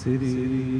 श्री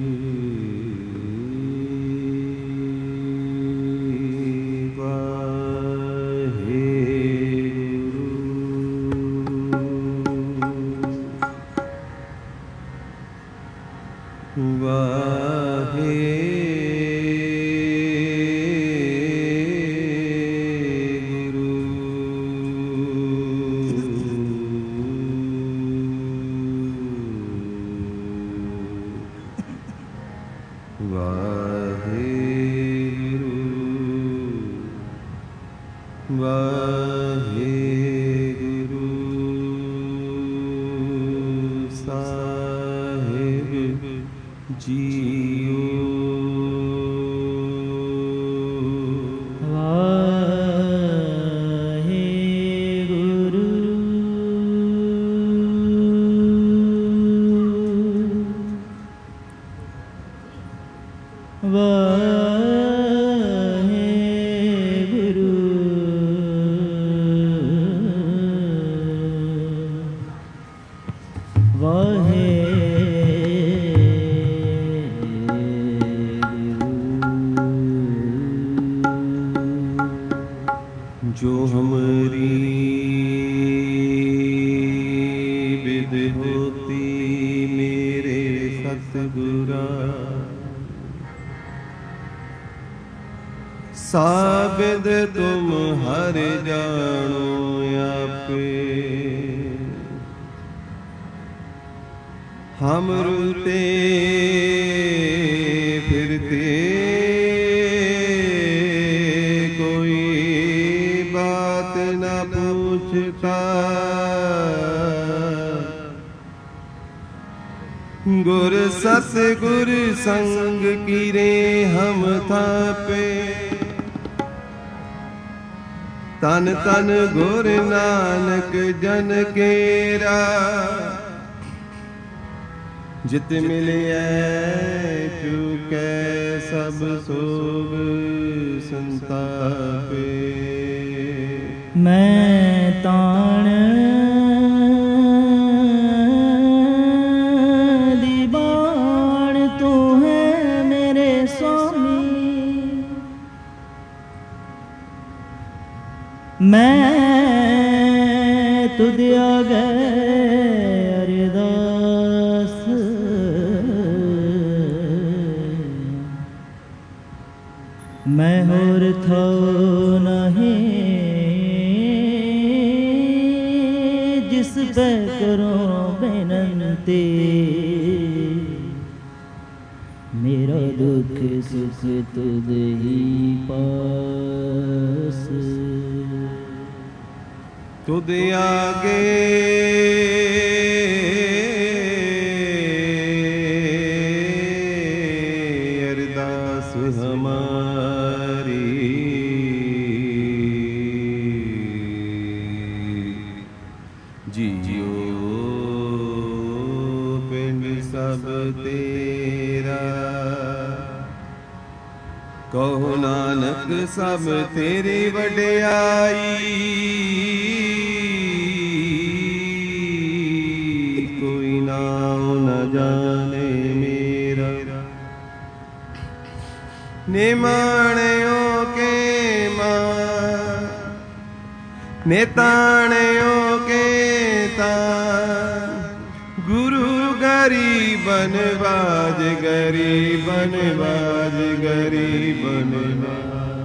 जो हमारी विद होती मेरे सतगुरा साबिद तुम हर जानो आपे हम रुते फिरते गुर सतगुर संग कीरे हम थापे तन तन गुर नानक जन केरा जित मिलिए चुकै सब सोग संतापे मैं ताण मैं तुद आगे अरदास मैं होर थो नहीं जिस पे करो बेनंती मेरा दुख सुख तुद ही पास तुद आगे अरदास हमारी जियो पिंड सब तेरा कहो नानक सब तेरी वडियाई जाने मेरा निमाणियों के मां नेताणियों के तान गुरु गरीबन बाज गरीबन बाज गरीबन बाज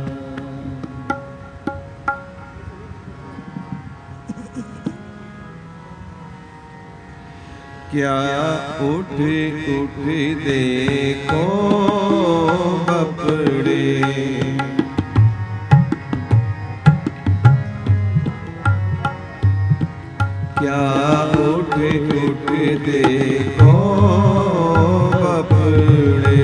क्या उठ उठ देखो बपड़े क्या उठ उठ देखो बपड़े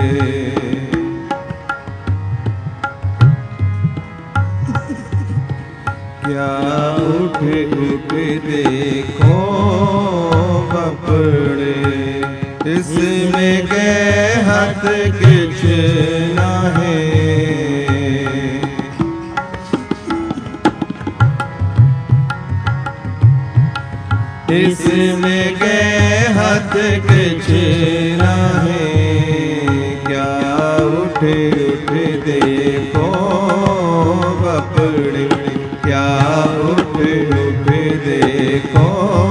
क्या उठ उठ देखो बपड़े इसमें के हाथ किछ ना है इसमें के हाथ किछ ना है उठे उठे देखो बपड़े, क्या उठे उठे देखो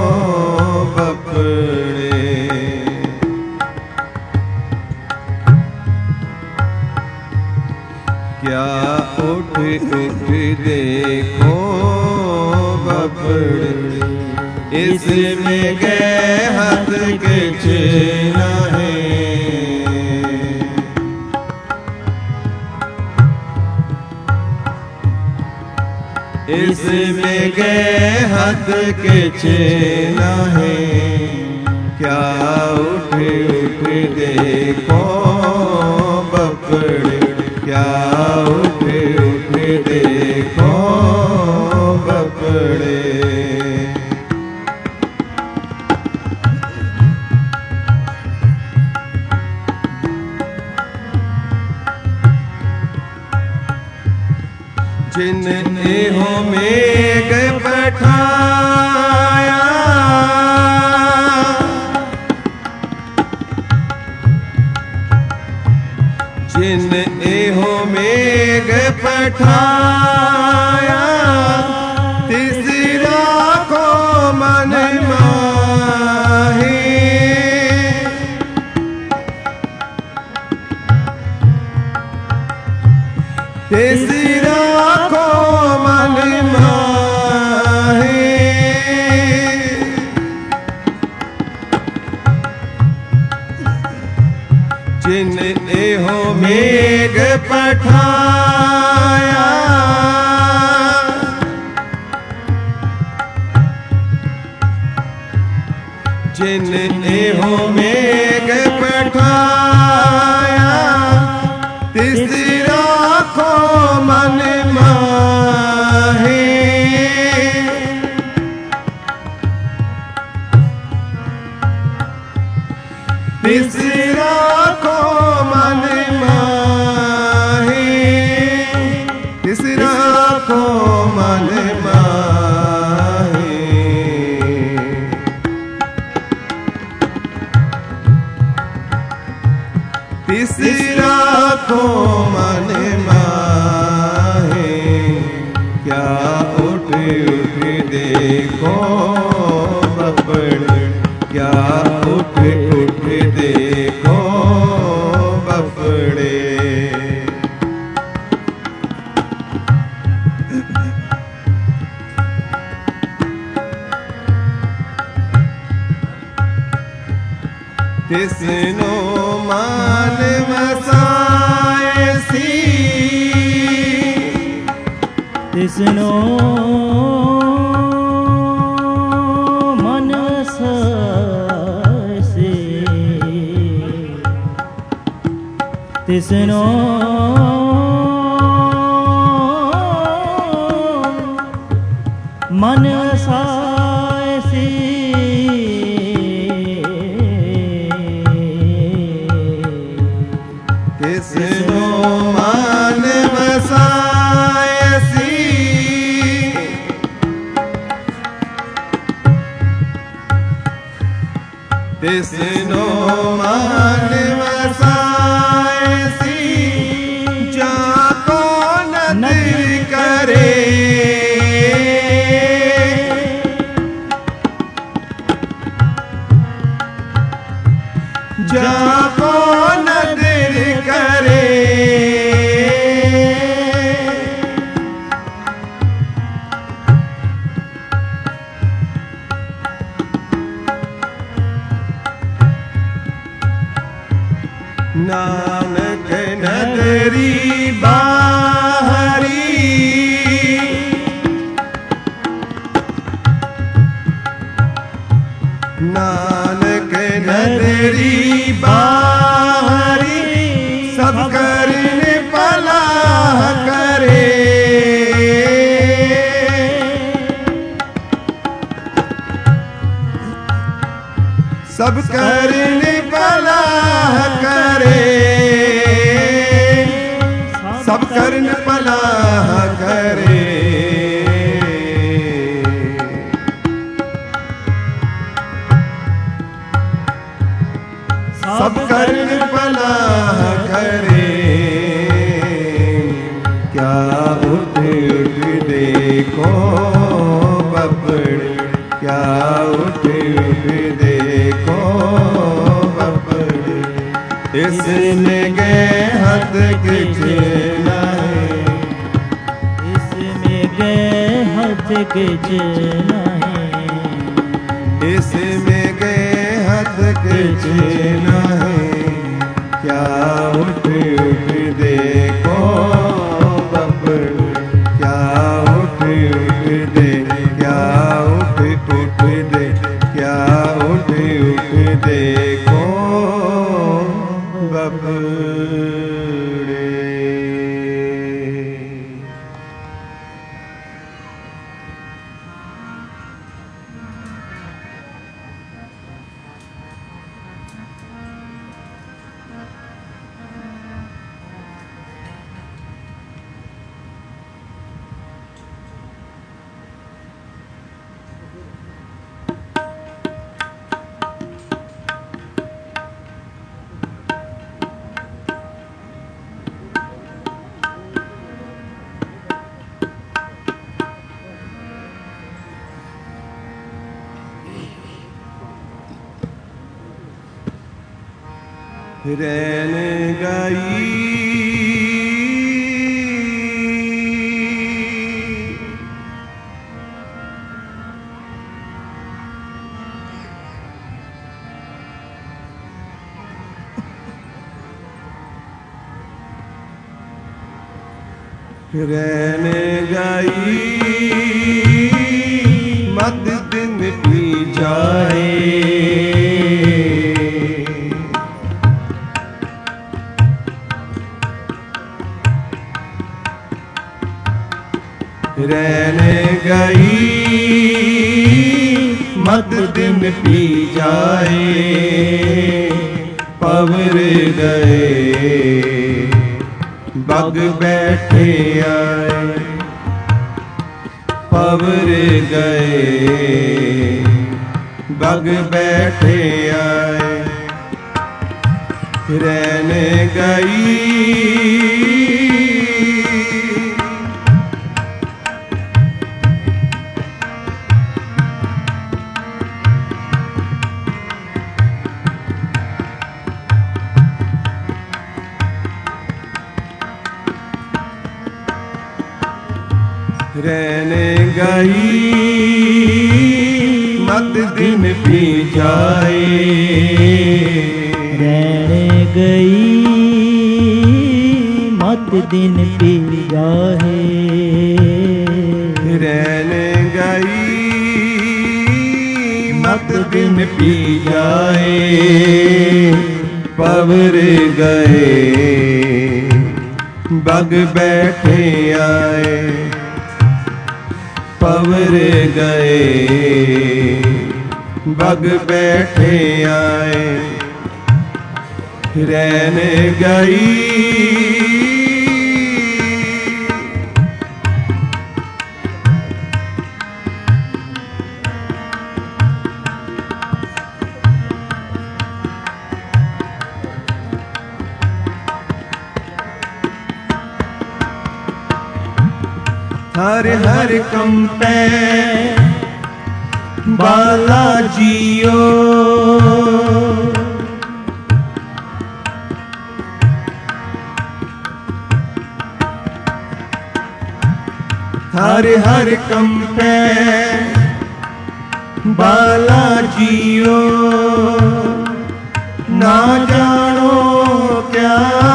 बपड़े। क्या उठे उठे देखो बपड़े, इसमें गए हाथ के छेना है। इसमें गए हाथ के छेना है। क्या उठे उठे देखो बपड़े, क्या उठे उठे देखो बपड़े। जिन नेहों में गए पठाया, जिन नेहों में गए पठाया, तीसरा को मन माहे। तीसरा को मन माहे। जिन नेहों में गए पठाया, जिन नेहों में गए पठाया, तीसरा को मन माहे। तीसरा को मन माहे। तीसरा को मन माहे। तीसरा को मन माहे। क्या उठे उठे देखो बपड़े, क्या उठे उठे देखो बपड़े। तिसनो मान वसाए सी, तिसनो मन वसाए सी, तिसनो मन वसाए सी। तिसनो मान वसाए सी, तिसनो मान वसाए सी। जाको नदर करे, जाको नदर करे। नानक नदरी बाहरी, नानक नदरी बाहरी, सब करने पलाह करे। सब करने पलाह करे। सब करने पलाह करे। सब करने पलाह करे। इसमें गए हथ किछ नहीं, इसमें गए हथ किछ नहीं, इसमें गए हथ किछ नहीं। क्या उठ उठ देखो बबड़ू, क्या उठ उठ दे, क्या उठ उठ दे, क्या उठ उठ देखो बबड़े। रैन गई रैन गई मत दिन पी जाए, रहने गई मत दिन पी जाए। पवर गए बग बैठे आए, पवर गए बग बैठे आए। रहने गई रहने गई मत दिन पी जाए, रहने गई मत दिन पी जाए। रहने गई मत दिन पी जाए। पवर गए बग बैठे आए, पवर गए बग बैठे आए। रहने गई हर हर कंपे बाला जियो, हर हर कंपे बाला जियो। ना जानो क्या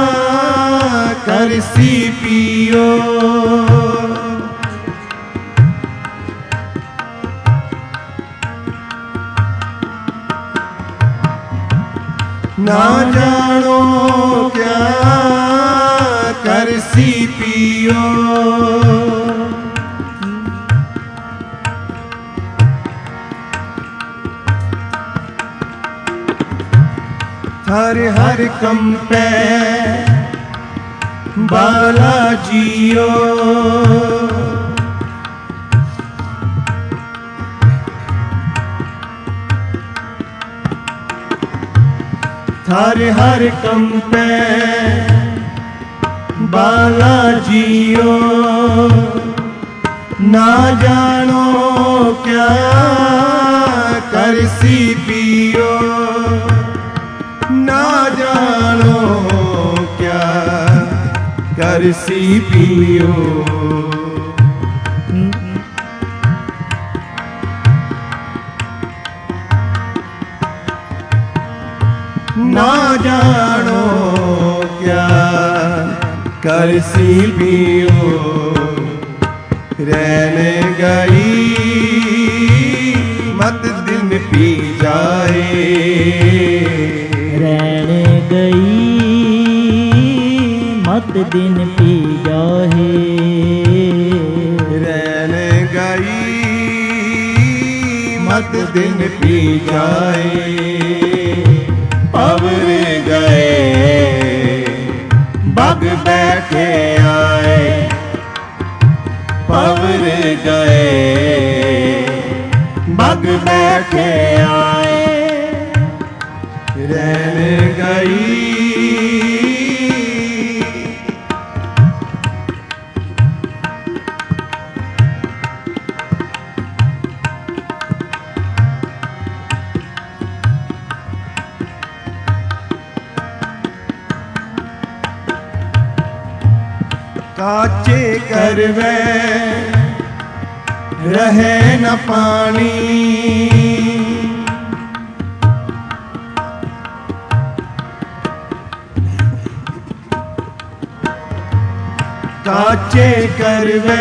करसी पियो, ना जानो क्या करसी पियो। हर हर कंपे बाला जियो। हर हर कंपे बाला जियो। ना जानो क्या करसी पियो, ना जानो करसी पियो। ना जानो क्या करसी पियो, रहने गई मत दिन पी जाए। रहने गई मत दिन पी जाए। रहने गई मत दिन पी जाए। पवर गए बग बैठे आए, पवर गए बग बैठे आए। रहने गई काचे करवे रहे न पानी। काचे करवे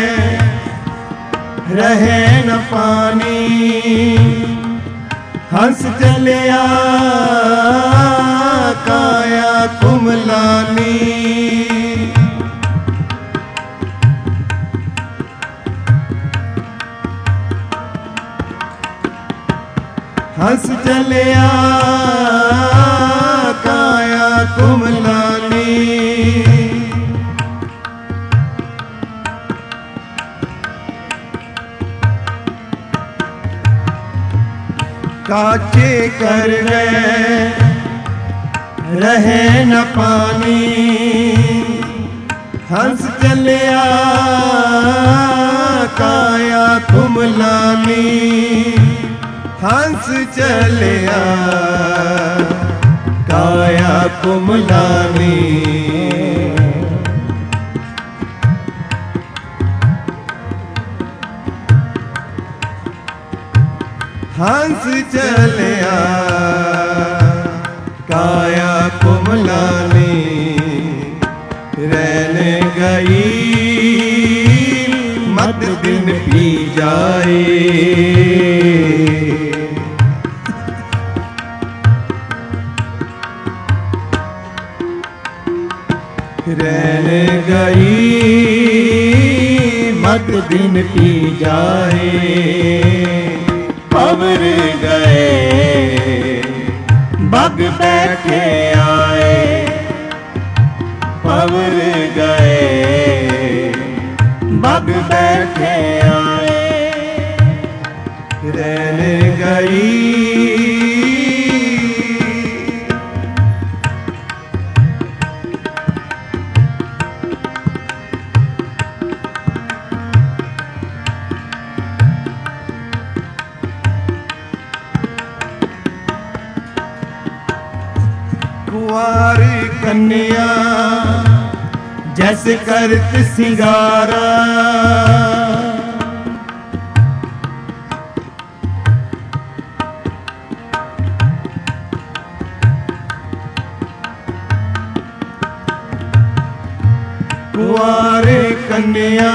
रहे न पानी। हंस चलिया काया कुमलानी। हंस चलिया काया कुमलानी। काचे कर गए रहे न पानी। हंस चलिया काया कुमलानी। हंस चलिया काया कुमलानी। हंस चलिया काया कुमलानी। रहने गई मत दिन पी जाए। रहने गई मत दिन पी जाए। पवर गए बग बैठे आए। पवर गए बग बैठे आए। रहने गई कुंवारी कन्या जैसे करत सिंगारा। कुंवारी कन्या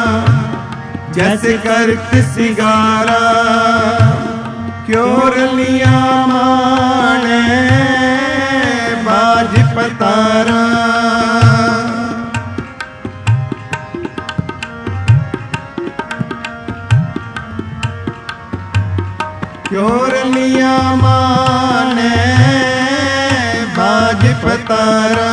जैसे करत सिंगारा। क्यों रलिया माने बाज पतारा। क्यों रलिया माने बाज पतारा।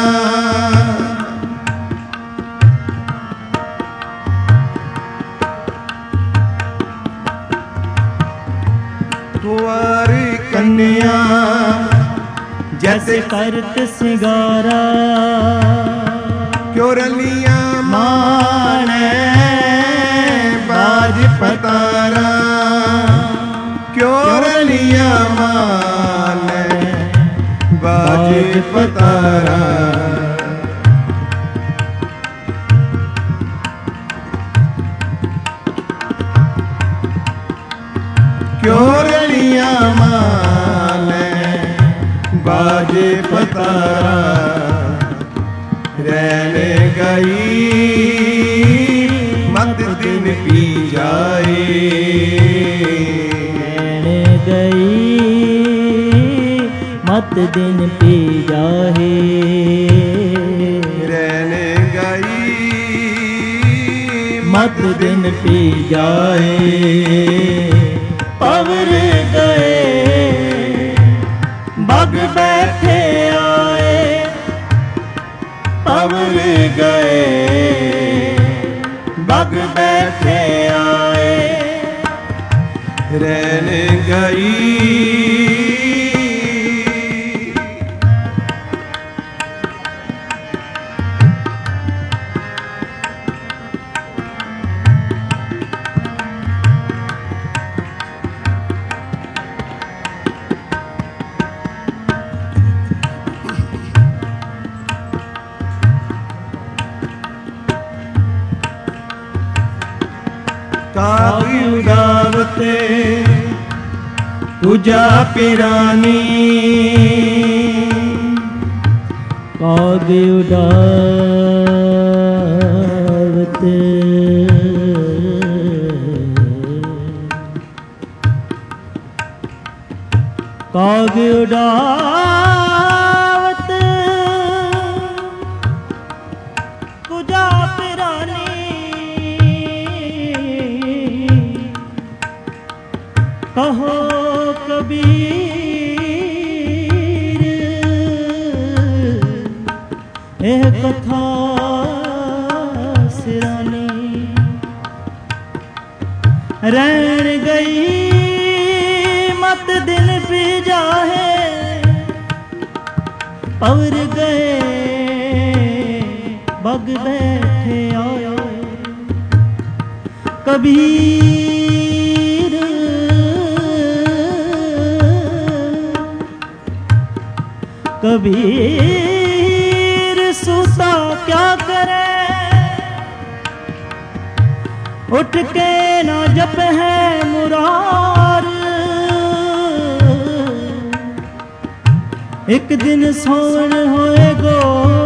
कुंवारी कन्या जैसे करत सिंगारा। क्यों रलिया माने बाज पतारा। क्यों रलिया माने बाज पतारा। माने बाजे पतारा रहने गई मत दिन पी जाए रहने गई मत दिन पी जाए रहने गई मत दिन पी जाए पवर गए बग बैठे आए पवर गए बग बैठे आए रहने गई कागी उड़ावते पूजा पिरानी कागी उड़ावते कागी उड़ावत पूजा पिरानी कहो कबीर यह कथा सिरानी रहन गई मत दिन पी जाए पवर गए बग बैठे आए कबीर कबीर सूता क्या करे उठ के ना जप है मुरार एक दिन सोन होएगो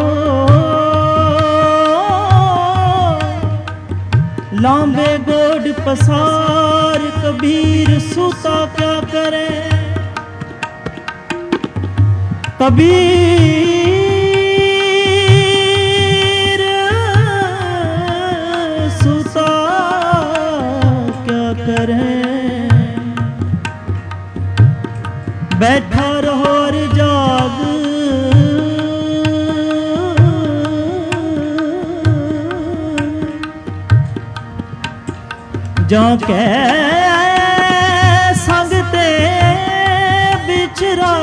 लांबे गोड पसार कबीर सूता क्या करे कबीर सूता क्या करे बैठा रहो और जाग जाके संगते बिछरा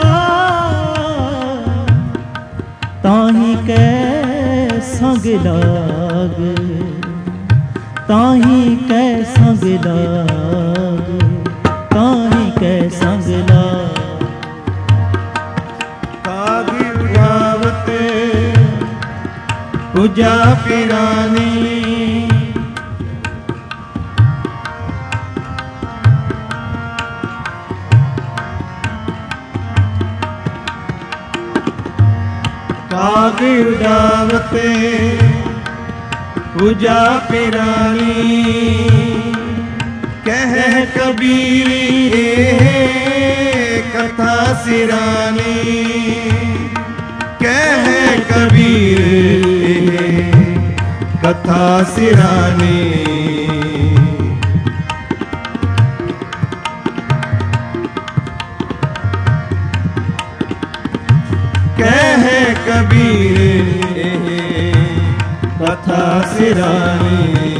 ताही के संग लाग ताही के संग लाग ताही के संग लाग कागी उड़ावते पूजा पिरानी कागी उड़ावते पूजा पिरानी कह कबीर कथा सिरानी कह कबीर कथा सिरानी कह कबीर कथा सिरानी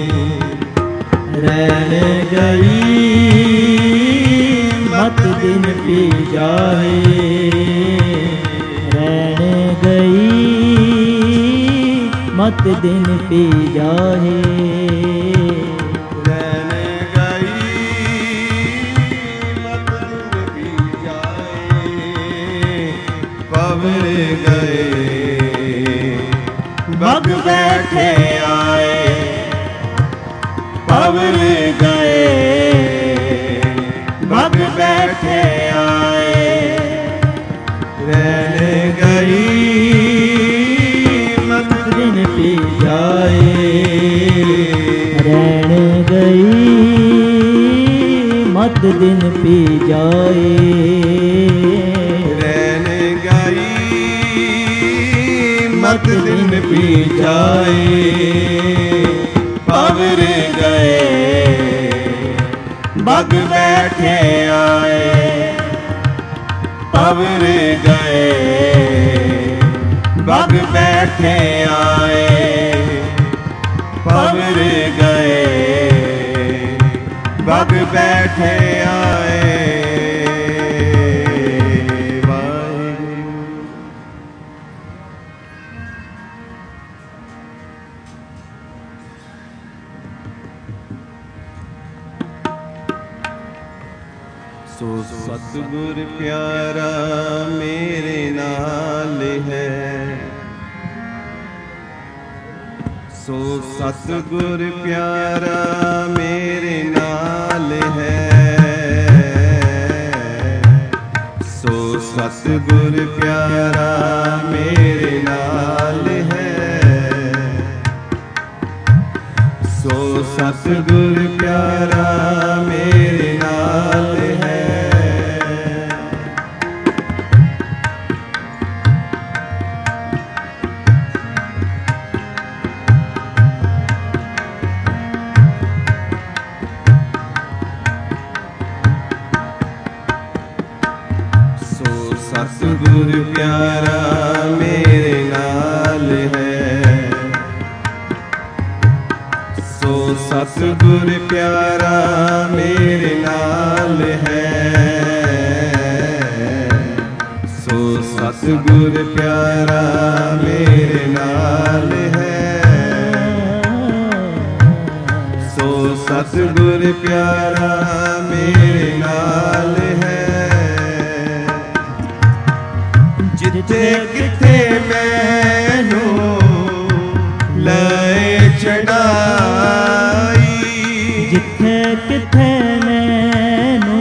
रहन गई मत दिन पी जाए रहन गई मत दिन पी जाए रहन गई मत दिन पी जाए पवर गए बग बैठे आए पवर गए बग बैठे आए जाए। रैन गई मत दिन पी जाए। रैन गई मत दिन पी जाए। पवर गए बग बैठे आए। पवर गए बग बैठे आए। पवर गए बग बैठे आए। वाहिगुरु। सो सतगुर प्यारा मेरे नाल है। सो सतगुर प्यारा मेरे नाल है। सो सतगुर प्यारा मेरे नाल है। सो सतगुर प्यारा मेरे नाल है। सतगुर प्यारा मेरे नाल है। सो सतगुर प्यारा मेरे नाल है। सो सतगुर प्यारा मेरे नाल है। सो सतगुर प्यारा मेरे नाल है। जिथे किथे मैनू लय चढ़ाई। जिथे किथे मैनू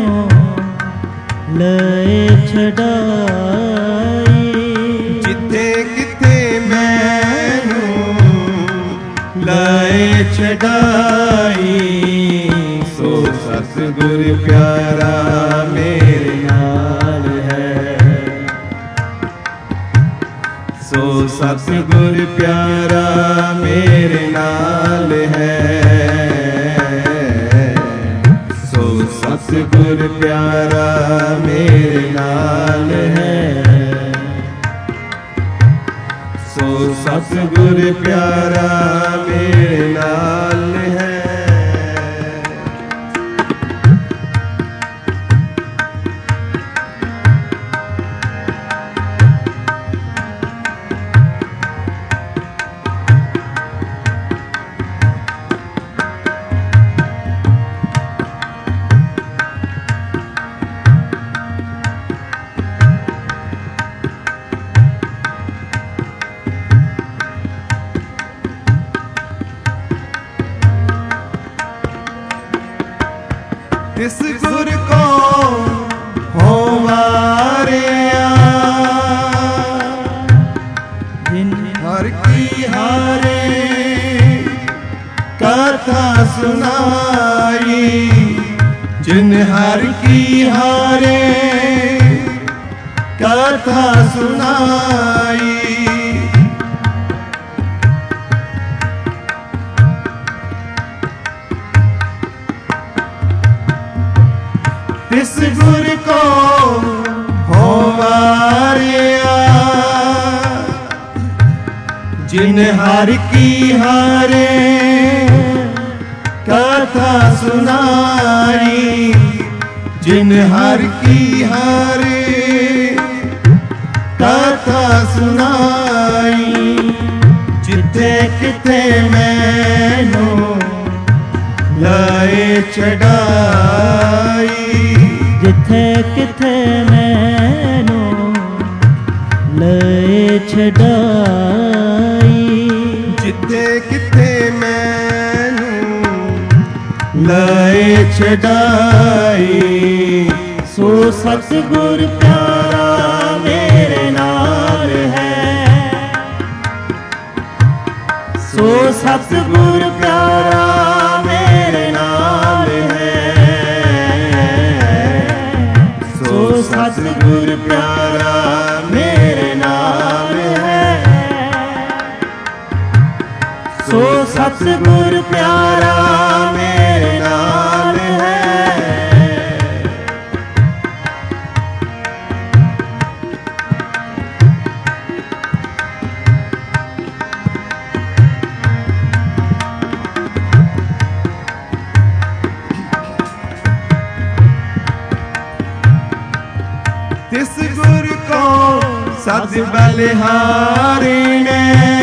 लय छड़ाई। जिथे किथे मैनू लय चढ़ाई। सो सतगुर प्यारा मेरे नाल है। सो सतगुर प्यारा मेरे नाल है। सो सतगुर प्यारा मेरे नाल है। सो सतगुर प्यारा मेरे नाल है। तिस गुर को हो मारिया। जिन हर की हारे कथा सुनाई। जिन हर की हारे कथा सुनाई। तिस गुर को हो मारिया। जिन हर की हारे कथा सुनाई। जिन हर की हारे कथा सुनाई। जिथे किथे मैनू लय चढ़ाई। जिथे किथे मैनू लय छड़ाई। जिथे किथे मैनू लय छड़ाई। सो सतगुर प्यारा मेरे नाल है। ਸੋ ਸਤਿਗੁਰ ਪਿਆਰਾ ਮੇਰੇ ਨਾਲ ਹੈ। ਸੋ ਸਤਿਗੁਰ ਪਿਆਰਾ ਮੇਰੇ ਨਾਲ ਹੈ। ਸੋ ਸਤਿਗੁਰ ਪਿਆਰਾ ਮੇਰੇ ਨਾਲ ਹੈ। ਤਿਸ ਗੁਰ ਕੋ ਸਦ ਬਲਿਹਾਰੀ ਨੇ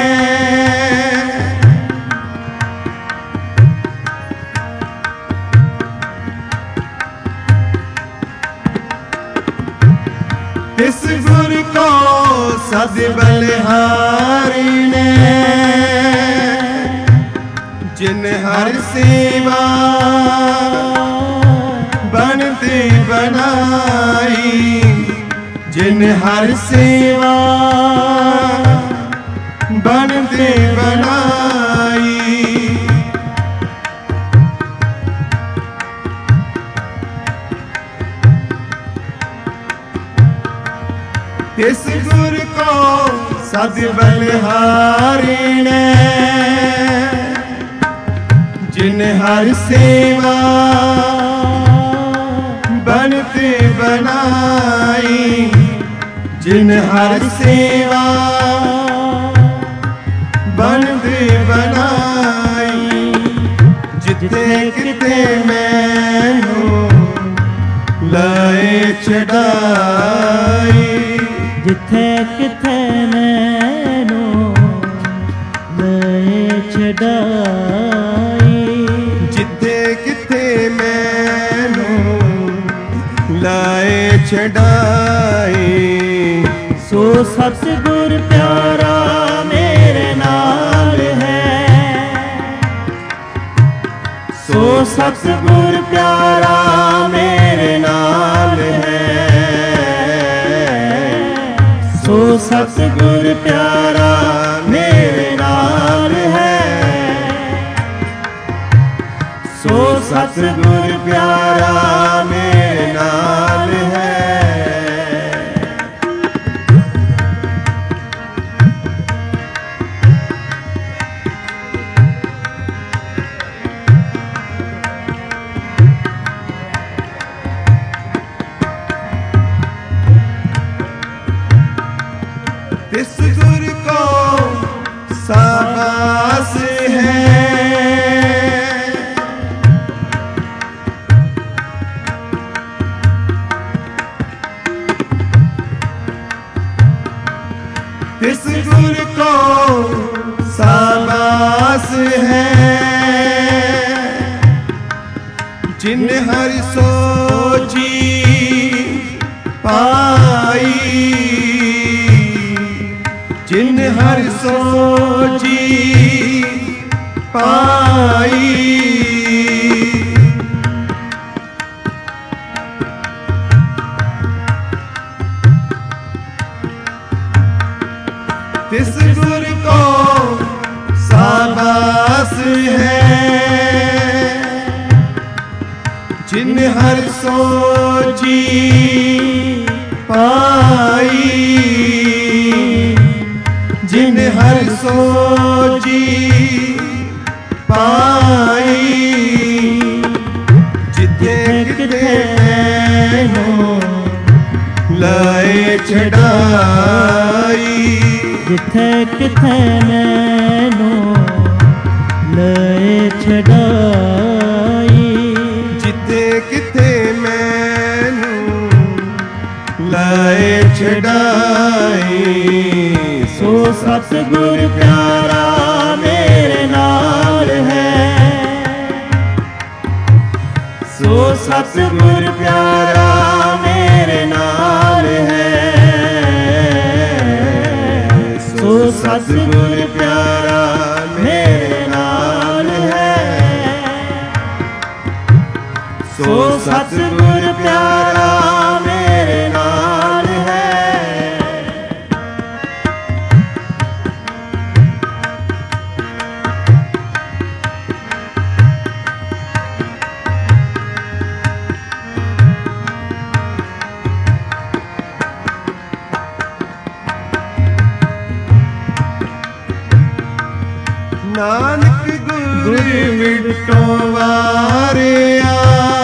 ਤਿਸ ਗੁਰ ਕੋ ਸਦ ਬਲਿਹਾਰੀ ਨੇ ਜਿਨ ਹਰ ਸੇਵਾ ਬਣਤੀ ਬਣਾਈ। ਜਿਨ ਹਰ ਸੇਵਾ ਬਣਤੀ ਬਣਾਈ। ਤਿਸ ਗੁਰ ਕੋ ਸਦ ਬਲਿਹਾਰੀ ਨੇ ਜਿਨ ਹਰ ਸੇਵਾ ਬਣਤੀ ਬਣਾਈ। ਜਿਨ ਹਰ ਸੇਵਾ ਬਣਤੀ ਬਣਾਈ। ਜਿੱਥੇ ਕਿਤੇ ਮੈਨੂੰ ਲਾਏ ਛਡਾਈ। ਜਿੱਥੇ ਕਿਥੇ ਮੈਨੂੰ ਲਏ ਛਡਾਈ। ਜਿੱਥੇ ਕਿਥੇ ਮੈਨੂੰ ਲਾਏ ਛਡਾਈ। ਸੋ ਸਤਿਗੁਰ ਪਿਆਰਾ ਮੇਰੇ ਨਾਲ ਹੈ। ਸੋ ਸਤਿਗੁਰ ਪਿਆਰਾ ਮੇਰੇ ਨਾਲ ਹੈ। ਸੋ ਸਤਿਗੁਰ ਪਿਆਰਾ ਮੇਰੇ ਨਾਲ ਹੈ। ਸੋ ਸਤਿਗੁਰ ਪਿਆਰਾ ਮੇਰੇ ਨਾਲ ਹੈ। तिस गुर को साबास है। तिस गुर को साबास है। जिन हर सोची पाई। जिन हर सोची पाई। तिस गुर को साबास है। जिन हर सोची पाई। जिन हर सोची पाई। जिथे किथे मैनू लाए छड़ाई। जिथे किथे मैनू लाए छड़ाई। जिथे किथे मैनू लाए छड़ाई। सो सतगुर प्यारा मेरे नाल है। सो सतगुर प्यारा मेरे नाल है। सो सतगुर प्यारा मेरे नाल है। सो सतगुर प्यारा मेरे नाल है। ਗੁਰ ਵਿਟੋ ਵਾਰਿਆ।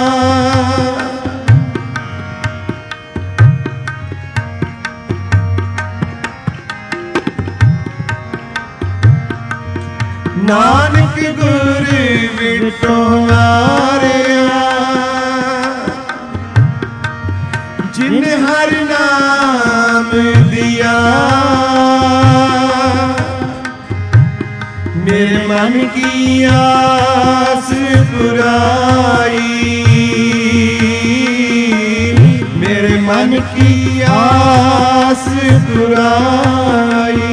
ਨਾਨਕ ਗੁਰ ਵਿਟੋ ਵਾਰਿਆ, ਜਿਨ ਹਰ ਨਾਮ ਦਿਆ। ਮੇਰੇ ਮਨ ਕੀ ਆਸ ਪੁਰਾਈ, ਮੇਰੇ ਮਨ ਕੀ ਆਸ ਪੁਰਾਈ।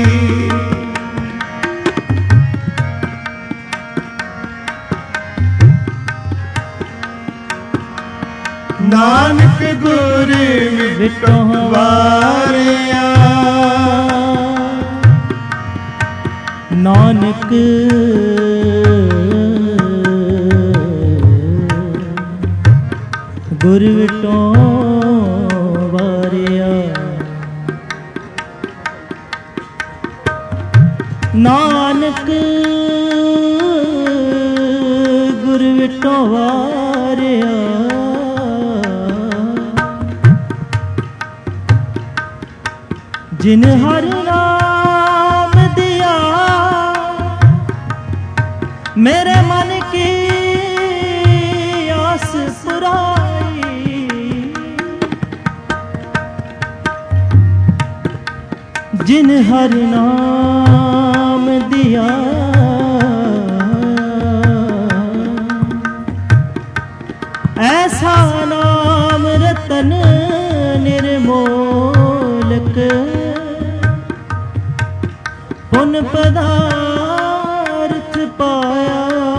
ਨਾਨਕ ਗੁਰ ਵਿਟੋ ਵਾਰਿਆ, ਨਾਨਕ ਗੁਰ ਵਿਟੋ ਵਾਰਿਆ। ਨਾਨਕ ਗੁਰ ਵਿਟੋ ਵਾਰਿਆ, ਜਿਨ ਹਰ ਨਾਮ ਦਿਆ। ਮੇਰੇ ਮਨ ਕੀ ਆਸ ਪੁਰਾਈ, ਜਿਨ ਹਰ ਨਾਮ ਦਿਆ। ਐਸਾ ਨਾਮ ਰਤਨ ਨਿਰਮੋਲਕ, ਪੁਨ ਪਦਾਰਥ ਪਾਇਆ।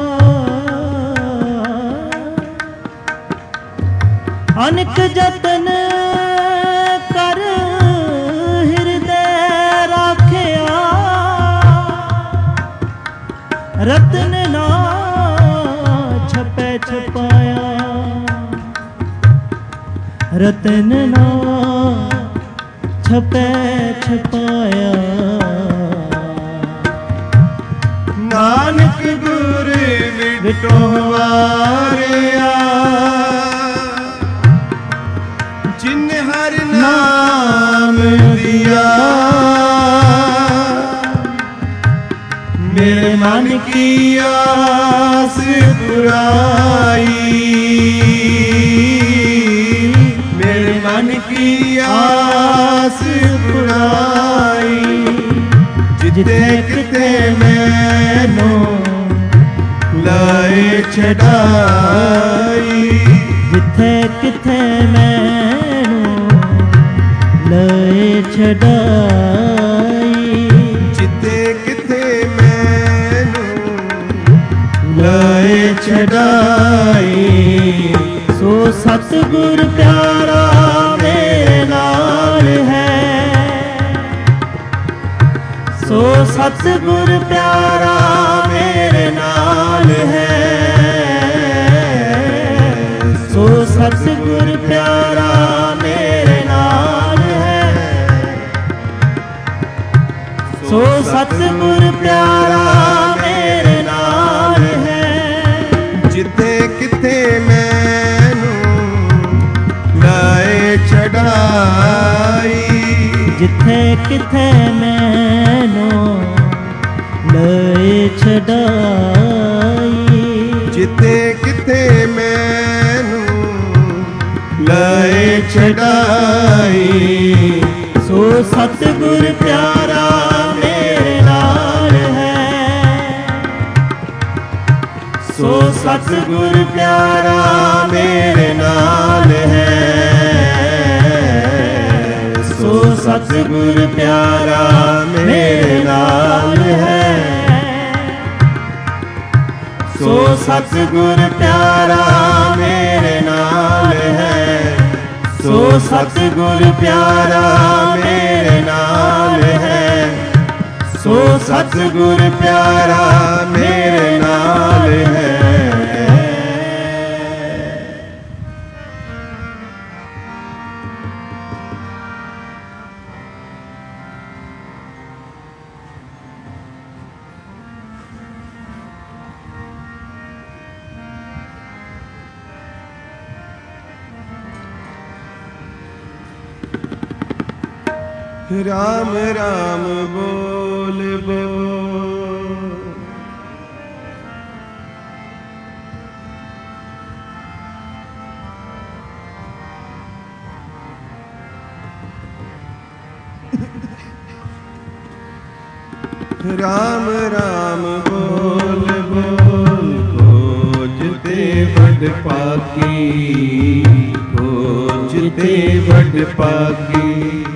ਅਨਕ ਜਤਨ ਕਰ ਹਿਰਦੈ ਰਾਖਿਆ, ਰਤਨ ਨਾ ਛਪੈ ਛਪਾਇਆ। ਰਤਨ ਨਾ ਛਪੈ ਛਪਾਇਆ। ਨਾਨਕ ਗੁਰ ਵਿਟੋ ਵਾਰਿਆ, ਜਿਨ ਹਰ ਨਾਮ ਦਿਆ। ਮੇਰੇ ਮਨ ਕੀ ਆਸ ਪੁਰਾਈ, ਮੇਰੇ ਮਨ ਕੀ ਆਸ ਪੁਰਾਈ। ਜਿੱਥੇ ਕਿਤੇ ਮੈਨੂੰ ਲਾਏ ਛਡਾਈ, ਜਿੱਥੇ ਕਿਥੇ ਮੈਨੂੰ ਲਏ ਛਡਾਈ। ਜਿੱਥੇ ਕਿਤੇ ਮੈਨੂੰ ਲਾਏ ਛਡਾਈ। ਸੋ ਸਤਿਗੁਰ ਪਿਆਰਾ ਮੇਰੇ ਨਾਲ ਹੈ, ਸੋ ਸਤਿਗੁਰ ਪਿਆਰਾ ਮੇਰੇ ਨਾਲ ਹੈ। ਸੋ ਸਤਿਗੁਰ ਪਿਆਰਾ ਮੇਰੇ ਨਾਲ ਹੈ, ਸੋ ਸਤਿਗੁਰ ਪਿਆਰਾ ਮੇਰੇ ਨਾਲ ਹੈ। ਜਿੱਥੇ ਕਿਤੇ ਮੈਨੂੰ ਲਾਏ ਛਡਾਈ, ਜਿੱਥੇ ਕਿਥੇ ਮੈਨੂੰ ਲਏ ਛਡਾਈ। ਜਿੱਥੇ ਕਿਤੇ ਮੈਨੂੰ ਲਾਏ ਛਡਾਈ। ਸੋ ਸਤਿਗੁਰ ਪਿਆਰਾ ਮੇਰੇ ਨਾਲ ਹੈ, ਸੋ ਸਤਿਗੁਰ ਪਿਆਰਾ ਮੇਰੇ ਨਾਲ ਹੈ। ਸੋ ਸਤਿਗੁਰ ਪਿਆਰਾ ਮੇਰੇ ਨਾਲ ਹੈ, ਸੋ ਸਤਿਗੁਰ ਪਿਆਰਾ ਮੇਰੇ ਨਾਲ ਹੈ। ਸੋ ਸਤਿਗੁਰ ਪਿਆਰਾ ਮੇਰੇ ਨਾਲ ਹੈ, ਸੋ ਸਤਿਗੁਰ ਪਿਆਰਾ ਮੇਰੇ ਨਾਲ ਹੈ। राम राम बोल बोल। राम राम बोल बोल। खोजते बड़ पाकी, खोजते बड़ पाकी।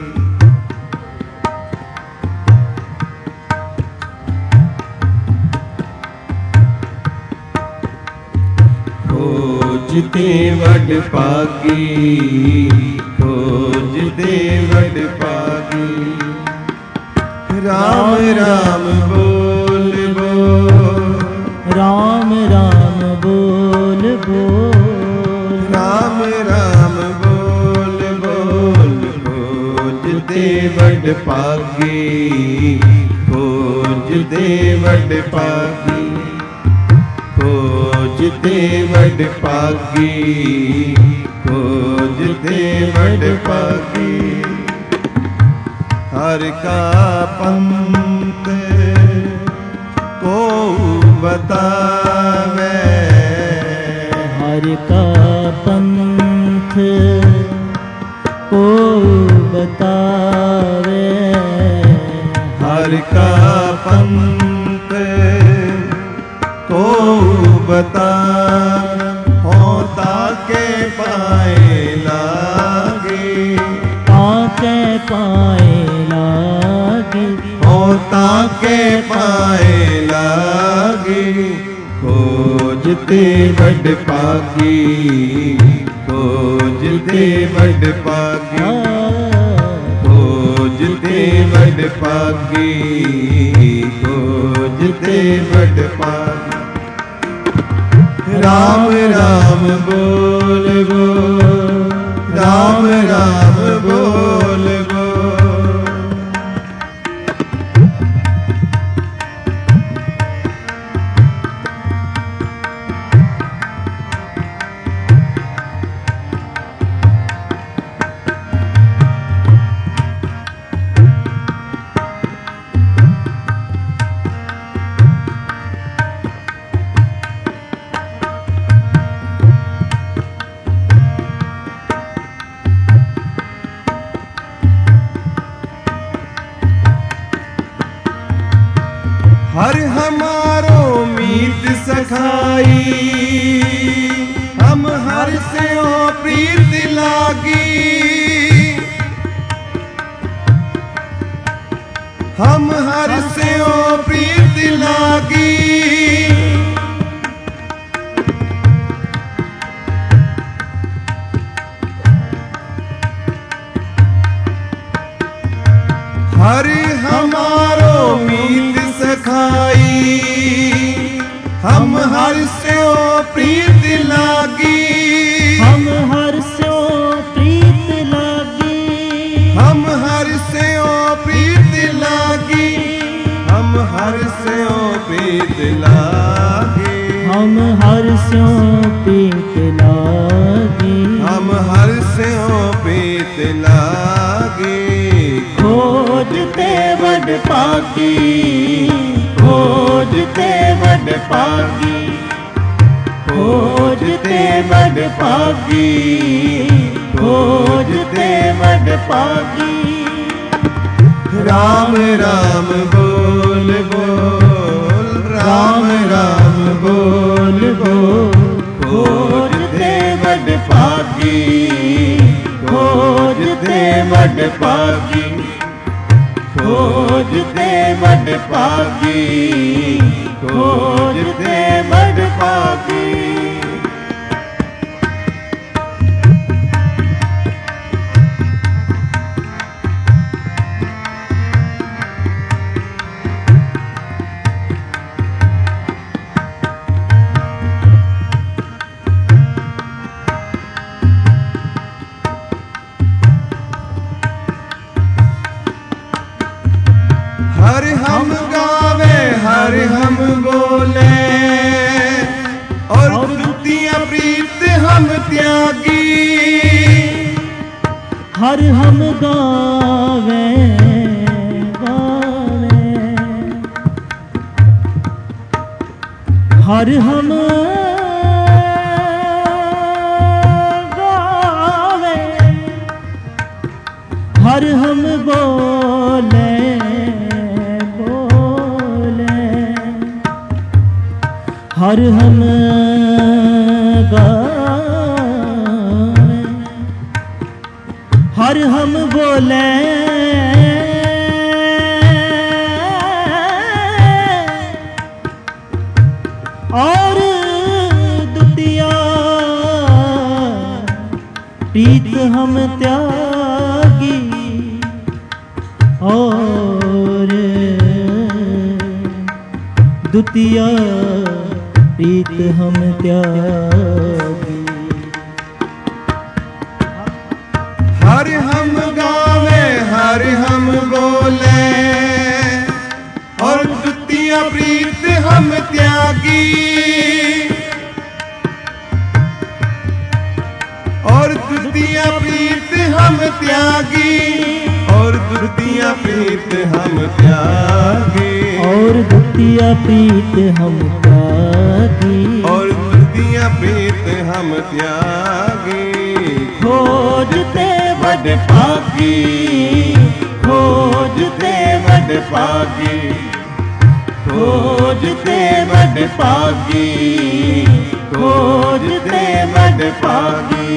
खोजते बड़ पाकी, खोजते बड़ पाकी। राम राम बोल बोल। राम राम बोल बोल। राम राम बोल बोल। खोजते बड़ पाकी, खोजते बड़ पाकी। खोजते बड़ पाकी, खोजते बड़ पाकी। हर का पंथ को बतावे, हर का पंथ को बतावे। हर का पंथ को बतावे। होता के पाए लागे, ताके पाए लागे। होता के पाए लागे। खोजते बड़ पाकी, खोजते बड़ पाकी। खोजते बड़ पाकी, खोजते बड़ पाकी। राम राम बोल बोल। राम राम बोल बोल। हर हमारो मीत सखाई, हम हर से ओ प्रीत लागी। हम हर से ओ प्रीत लागी। हर हमारो मीत सखाई, हम हर से ओ प्रीत लागी। हम हर से ओ प्रीत लागी। हम हर से ओ प्रीत लागी। हम हर से ओ प्रीत लागी। हम हर से ओ प्रीत लागी। हम हर से ओ प्रीत लागी। खोजते बड़ पाकी, खोजते बड़ पाकी। खोजते बड़ पाकी, खोजते बड़ पाकी। राम राम बोल बोल। राम राम बोल बोल। खोजते बड़ पाकी, खोजते बड़ पाकी। खोजते बड़ पाकी, खोजते बड़ पाकी। हर हम गावे, हर हम बोले, और द्वितीय प्रीत हम त्यागी। हर हम गावे, हर हम गावे, हर हम बोले बोले, हर हम गावे, हर हम बोले, और दुतिया प्रीत हम त्यागी, और दुतिया प्रीत हम त्यागी। हर हम गावे, हर हम बोले, और द्वितीय प्रीत हम त्यागी, और द्वितीय प्रीत हम त्यागी, और द्वितीय प्रीत हम त्यागी, और द्वितीय प्रीत हम त्यागी, और द्वितीय प्रीत हम त्यागी। खोजते बड़ पागी, खोजते बड़ पागी, खोजते बड़ पागी, खोजते बड़ पागी।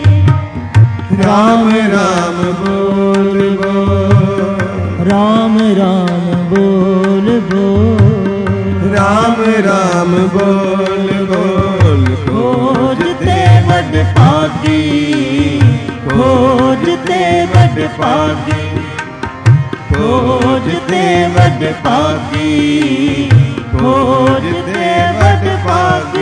राम राम बोल बोल, राम राम बोल बोल, राम राम बोल बोल। खोजते बड़ पागी, खोजते बड़ पागी, खोजते बड़ पागी, खोजते बड़ पागी।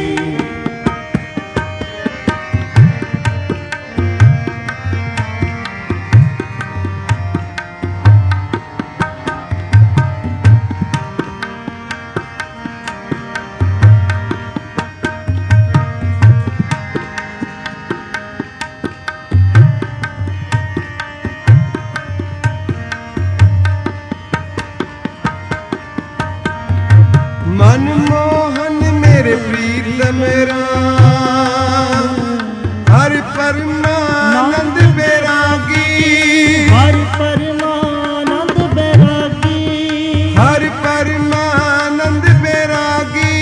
मनमोहन मेरे प्रीतम राम, हर परमानंद बैरागी, हर परमानंद बैरागी, हर परमानंद बैरागी।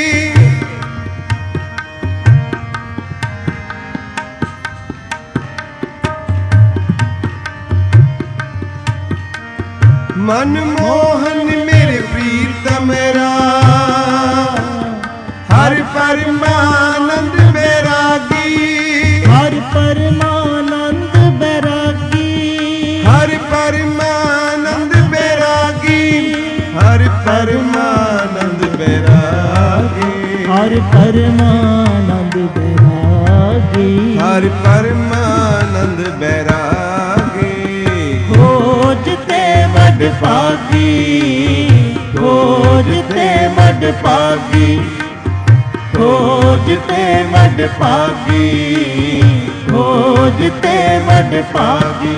मनमोहन मेरे प्रीतम राम, हर परमानंद बैरागी, हर परमानंद बैरागी, हर परमानंद बैरागी, हर परमानंद बैरागी, हर परमानंद बैरागी, हर परमानंद बैरागी। खोजते बड़ पागी, खोजते बड़ पागी, खोजते बड़ पागी, खोजते बड़ पागी।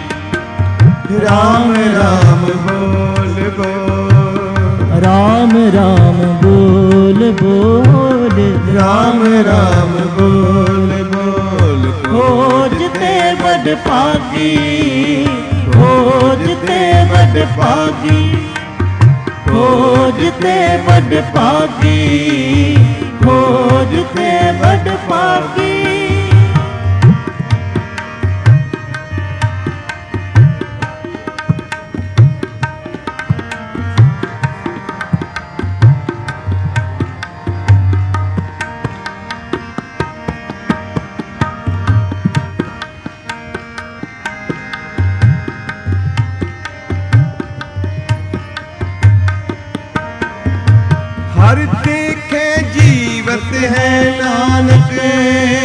राम राम बोल बोल, राम राम बोल बोल, राम राम बोल बोल। खोजते बड़ पागी, खोजते बड़ पागी, खोजते बड़ पागी, खोजते बड़ पागी। हर देखे जीवत है नानक,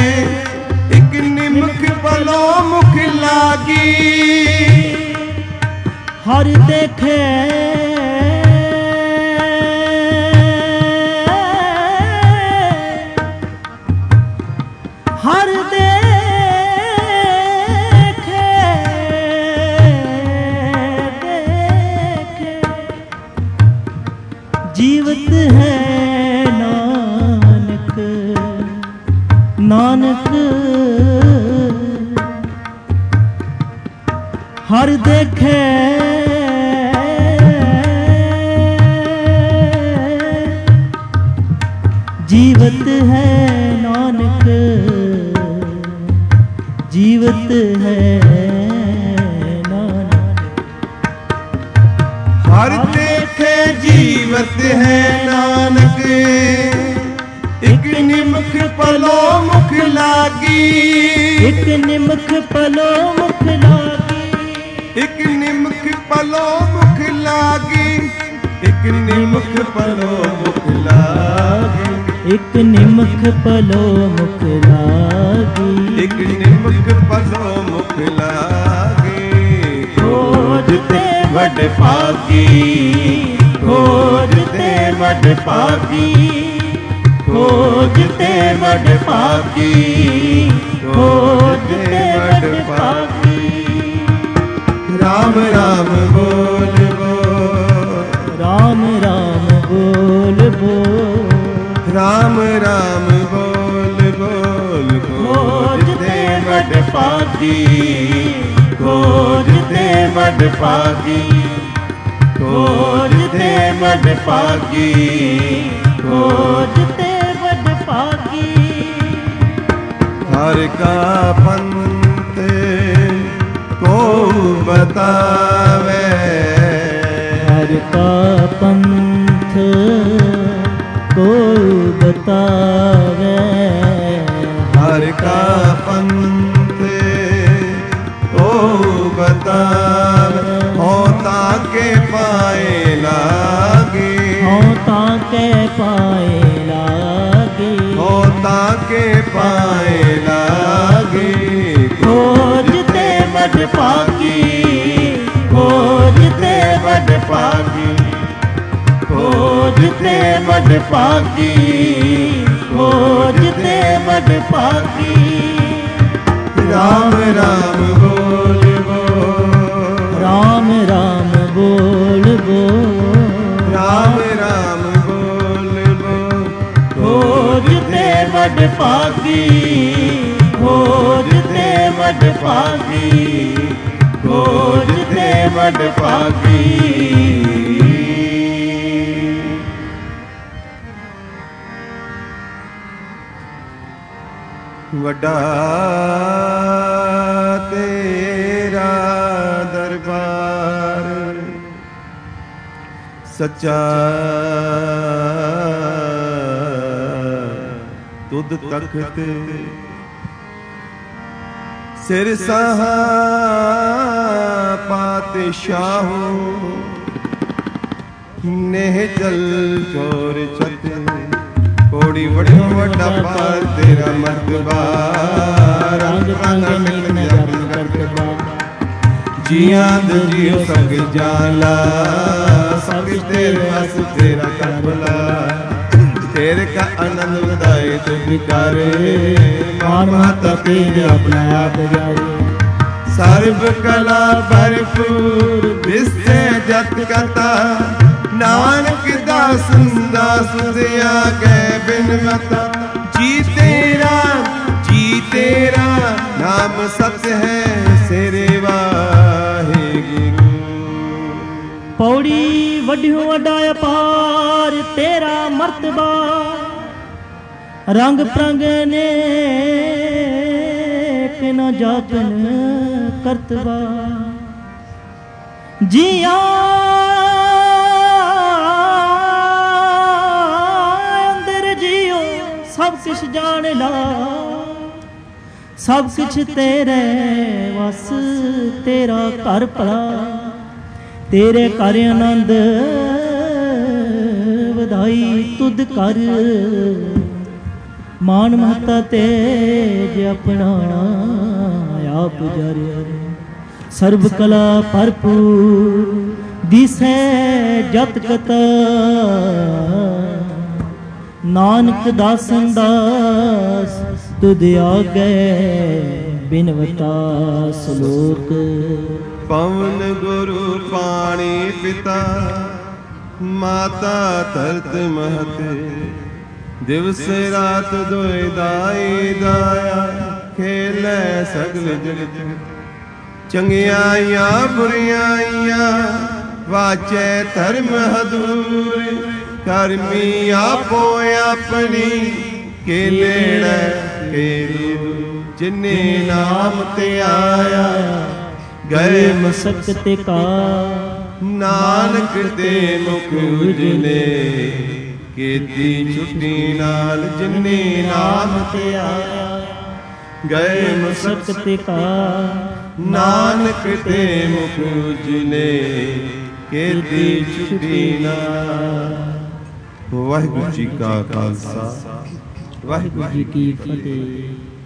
जीवत है नानक, जीवत है नानक। हर देखे जीवत है नानक, एक निमख पलो मुख लागी, एक निमख पलो मुख लागी, एक निमख पलो मुख लागी, एक निमख पलो मुख लागी, एक निमख पलो मुख लागी, एक निमख पलो मुख लागी। खोजते वड पागी, खोजते वड पागी, खोजते वड पागी, खोजते वड पागी। राम राम बोल बोल, राम राम बोल बोल, राम राम बोल बोल। खोजते वड पागी, खोजते वड पागी, खोजते वड पागी, खोजते वड पागी। हर का पंथ को बतावे, हर का पंथ को बतावे, हर का पंथ को बतावे। होता के पाए लागे, होता के पाए लागे, होता के पाए लागे। खोजते वड पागी, खोजते वड पागी, खोजते वड पागी, खोजते वड पागी। राम राम बोल बोल, राम राम बोल बोल, राम राम बोल बोल। खोजते वड पागी, खोजते वड पागी, खोजते वड पागी। वड्डा तेरा दरबार, सच्चा तुद तख्त, सिर सहा पातशाहो, नेह जल चोर छत। कोड़ी बड़ो वड्डा पार तेरा मर्तबा, रंग रंग मिट न जब करतबा। जियां द जियो सब जाला, सब तेरे वस तेरा करबला। तेरे का आनंद उदाए तो बिकारे, मान माता तेरे अपना आप जाए। सर्व कला भरपूर विस्ते जत कथा, नानक दास दास दिया के बिन मता। जी तेरा नाम सत्य है, सिरे वाहे गुरु। पौड़ी वड्डियों वड्डा अपार तेरा मर्तबा, रंग प्रंग ने न जापन करतबा। जिया अंदर जियो सब कुछ जान ला, सब कुछ तेरे वस तेरा घर भला। तेरे कर आनंद वधाई तुद कर, मान महता तेज अपना आप जरे। सर्व कला भरपूर दिसै जत कता, नानक दासन दास तुद आगे बिनवता सलोक। पवन गुरु पानी पिता, माता तरत महत। दिवस रात दोए दाई दाया, खेलै सगल जगत। चंगियाइयां बुरियाइयां वाचै धर्म हदूर। ਕਰਮੀ ਆਪੋ ਆਪਣੀ ਕੇ ਨੇੜੇ ਕੇ ਜਿਨੇ ਨਾਮ ਤੇ ਆਇਆ ਗਏ ਮਸਕਤ ਕਾ ਨਾਨਕ ਦੇ ਮੁਖ ਉਜਲੇ ਕੀਤੀ ਛੁੱਟੀ ਨਾਲ ਜਿਨੇ ਨਾਮ ਤੇ ਆਇਆ ਗਏ ਮਸਕਤ ਕਾ ਨਾਨਕ ਦੇ ਮੁਖ ਉਜਲੇ ਕੀਤੀ ਛੁੱਟੀ ਨਾਲ। ਵਾਹਿਗੁਰੂ ਜੀ ਕਾ ਖਾਲਸਾ ਵਾਹਿਗੁਰੂ ਜੀ ਕੀ ਫਤਿਹ।